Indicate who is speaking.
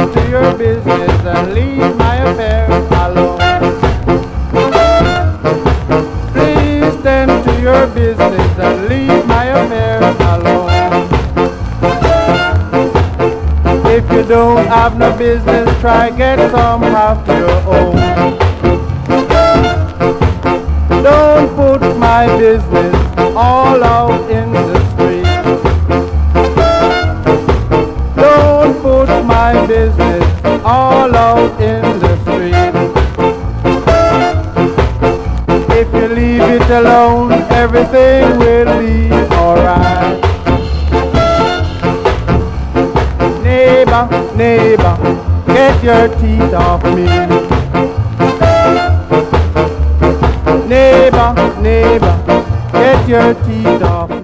Speaker 1: tend to your business and leave my affairs alone. Please tend to your business and leave my affairs alone. If you don't have no business, try get some of your own. Don't put my business all out in the street. Don't put my business all out in the street. If you leave it alone, everything will be alright. Neighbor, neighbor, get your teeth off me. Neighbor, neighbor, get your teeth off me.